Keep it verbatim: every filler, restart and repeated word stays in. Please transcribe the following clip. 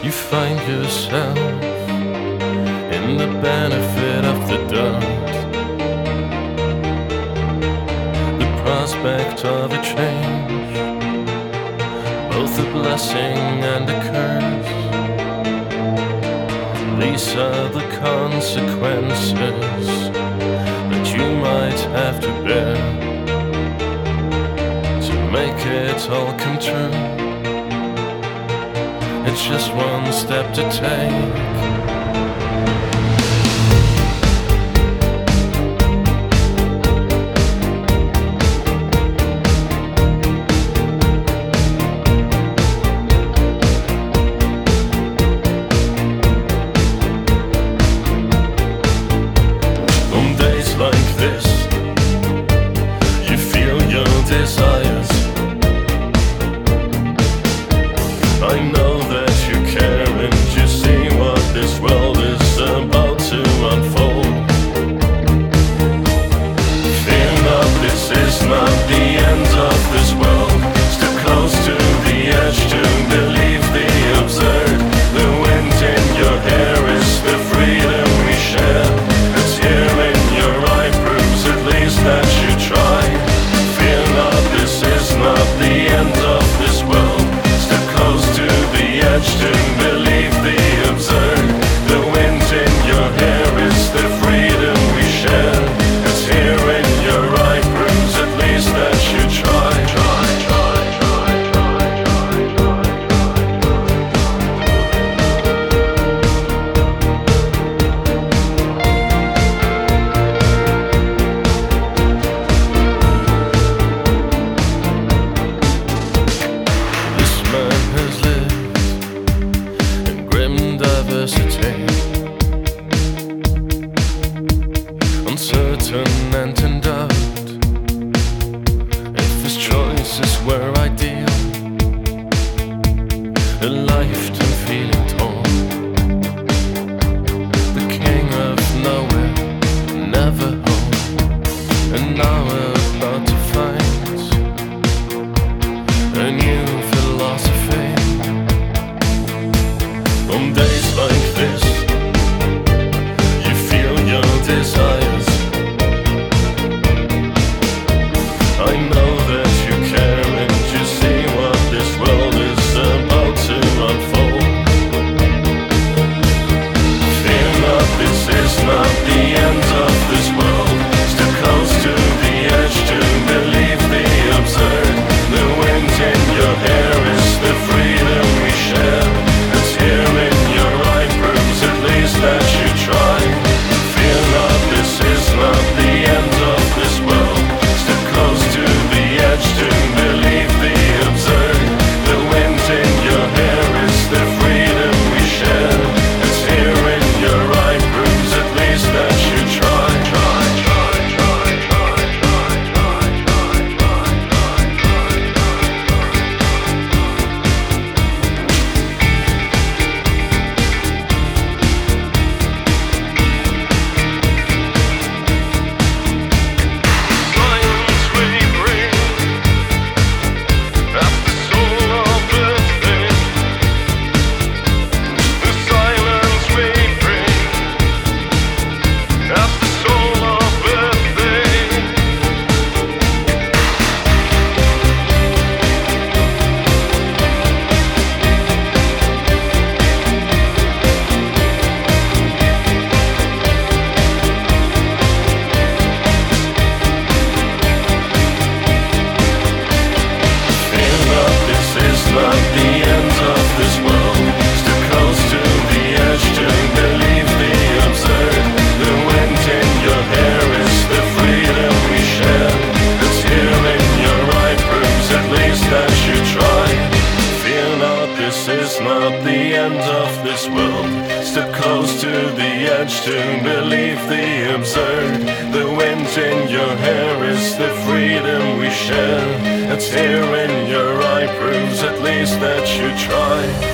You find yourself in the benefit of the doubt, the prospect of a change, both a blessing and a curse. These are the consequences that you might have to bear to make it all come true. It's just one step to take. Like this, you feel your desires. I know that you care and you see what this world is about to unfold. Fear not, this is not the end of this world. Step close to the edge to believe the absurd. The wind in your hair is the freedom we share. It's here in your eye, proves at least that you tried. Fear not, this is not the end of this world. Step close to the edge to believe the absurd. The wind in your hair is the freedom we share. It's here in your eye, proves at least that you tried. Try, try, try, try, try, This man has lived in grim diversity, uncertain and in doubt. If his choices were ideal, a lifetime feeling torn, the king of nowhere, never home, and now we're about to find a new philosophy. On days like this, you feel your desires. I know that you care and you see what this world is about to unfold. Fear not, this is not the end of this world. Step close to the edge to believe the absurd. The wind in your hair is the freedom we share. It's here in your eye, proves at least that you tried. Fear not, this is not the end of this world. Step close to the edge to believe the absurd. The wind in your hair is the freedom we share. It's here in your eye, proves at least that you tried. Try, try, try, try, try, try, try, try, silence we bring at the soul of the thing. The silence we bring at the soul of the thing. Fear not, this is not the end of this world. Step close to the edge to believe the absurd. The wind in your hair is the freedom we share. It's here in your eye, proves at least that you tried. Fear not, this is not the end of this world. Step close to the edge to believe the absurd. The wind in your hair is the freedom we share. It's here in your eye, proves at least that you tried.